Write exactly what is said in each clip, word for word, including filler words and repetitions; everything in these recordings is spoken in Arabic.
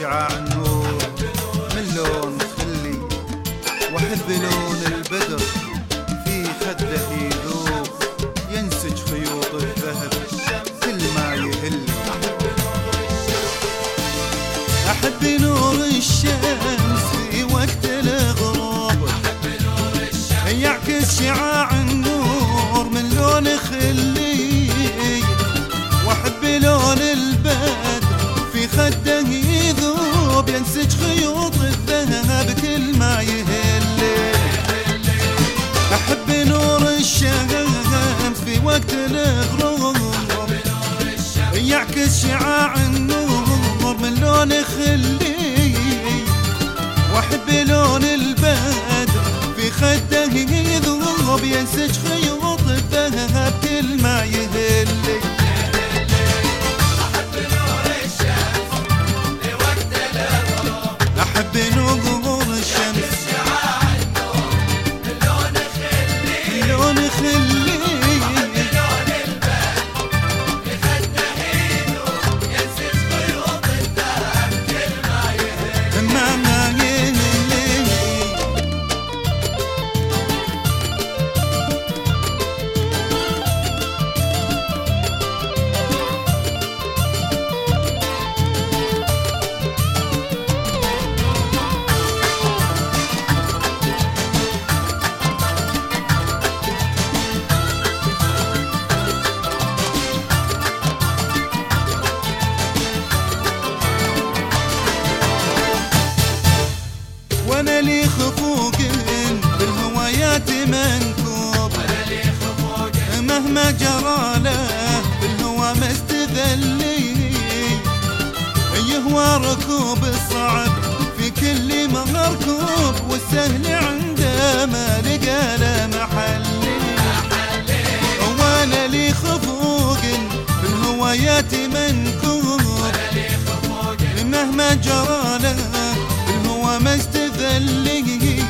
شعاع النور من لون خلي، واحب لون البدر في خده يذوب ينسج خيوط الذهب كل ما يهل. احب نور الشمس في وقت الغروب يعكس شعاع النور من لون خلي، واحب لون البدر في خده يذوب ينسج خيوط الذهب كل ما يهل. احب نور الشمس في وقت الغروب يعكس شعاع النور من لون خلي، واحب لون البدر في خده يذوب ينسج خيوط الذهب كل ما يهل. أحب نور الشمس لون خلي، لون خلي لون البدر بخده يذوب ينسج خيوط الذهب كل ما يهل. ما يهل وانا لي خفوق بالهوايات منكوب، مهما جرى له بالهوى ما استذلي، يهوى ركوب الصعب في كل مركوب والسهل عنده ما لقى له محلي. وانا لي خفوق بالهوايات منكوب، مهما جرى له بالهوى ما استذلي،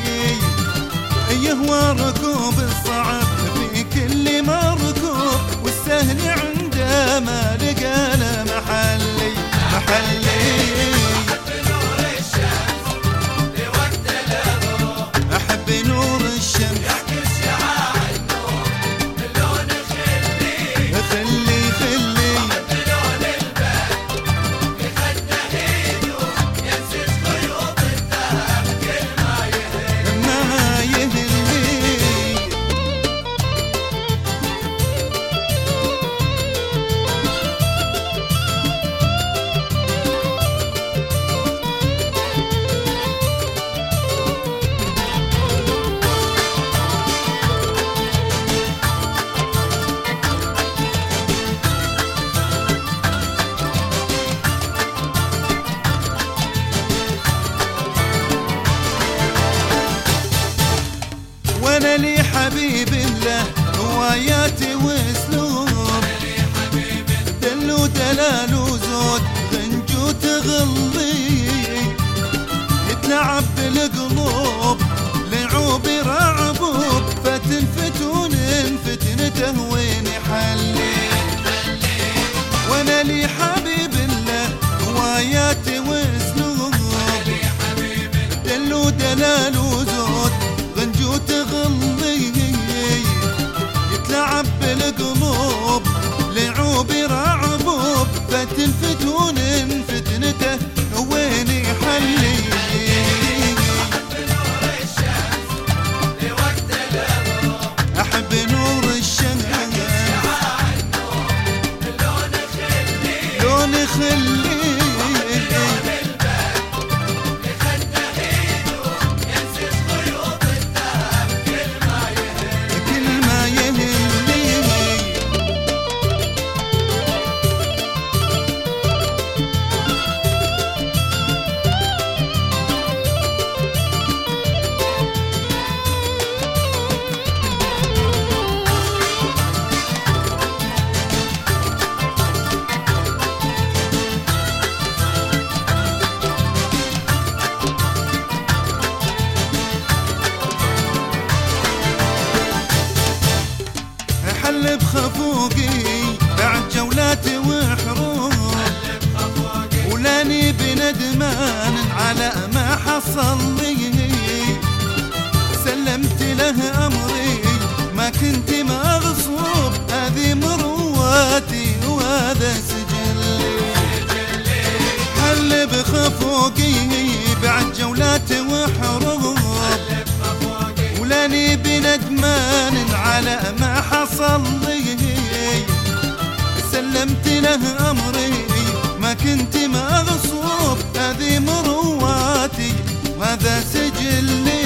يهوى ركوب الصعب في كل مركوب والسهل عنده ما لقى له محلي محلي. أحب نور الشمس لوقت الغروب، أحب نور الشمس يعكس شعاع النور من لون خلي خلي خلي، أحب لون البدر بخده يذوب ينسج خيوط الذهب كل ما يهل. ما يهل وانا لي حبيب الله هواياتي واسلوب، دل ودلال وزود غنج وتغلي، يتلعب بالقلوب لعوب رعبوب فتن فتون فتنته وين يحلي. وانا لي حبيب الله هواياتي واسلوب، دل ودلال وزود غنج وتغلي، يتلعب بالقلوب لعوب رعبوب فتن فتون فتنته وين يحلي. أحب نور الشمس لون خلي بخفوقي بعد جولاتي وحروب ولاني بنا بندمان على ما حصل لي، سلمت له أمري ما كنت مغصوب، هذه مرواتي وهذا سجلي. حل بخفوقي بعد جولات وحروب، ولاني بندمان على ما حصل لي، سلمت له أمري ما كنت مغصوب، هذه مرواتي وهذا سجلي.